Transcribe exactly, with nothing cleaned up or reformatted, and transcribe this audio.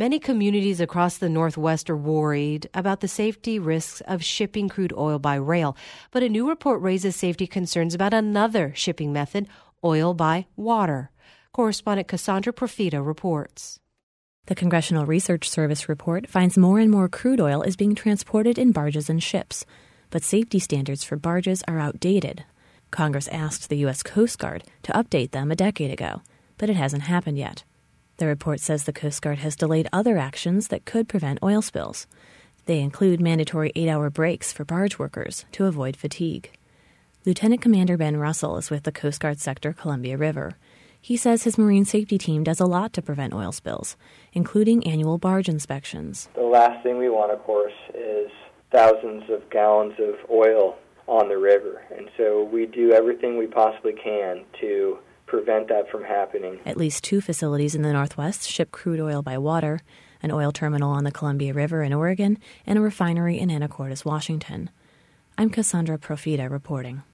Many communities across the Northwest are worried about the safety risks of shipping crude oil by rail. But a new report raises safety concerns about another shipping method, oil by water. Correspondent Cassandra Profita reports. The Congressional Research Service report finds more and more crude oil is being transported in barges and ships. But safety standards for barges are outdated. Congress asked the U S Coast Guard to update them a decade ago, but it hasn't happened yet. The report says the Coast Guard has delayed other actions that could prevent oil spills. They include mandatory eight-hour breaks for barge workers to avoid fatigue. Lieutenant Commander Ben Russell is with the Coast Guard Sector Columbia River. He says his marine safety team does a lot to prevent oil spills, including annual barge inspections. The last thing we want, of course, is thousands of gallons of oil on the river. And so we do everything we possibly can to prevent that from happening. At least two facilities in the Northwest ship crude oil by water, an oil terminal on the Columbia River in Oregon, and a refinery in Anacortes, Washington. I'm Cassandra Profita reporting.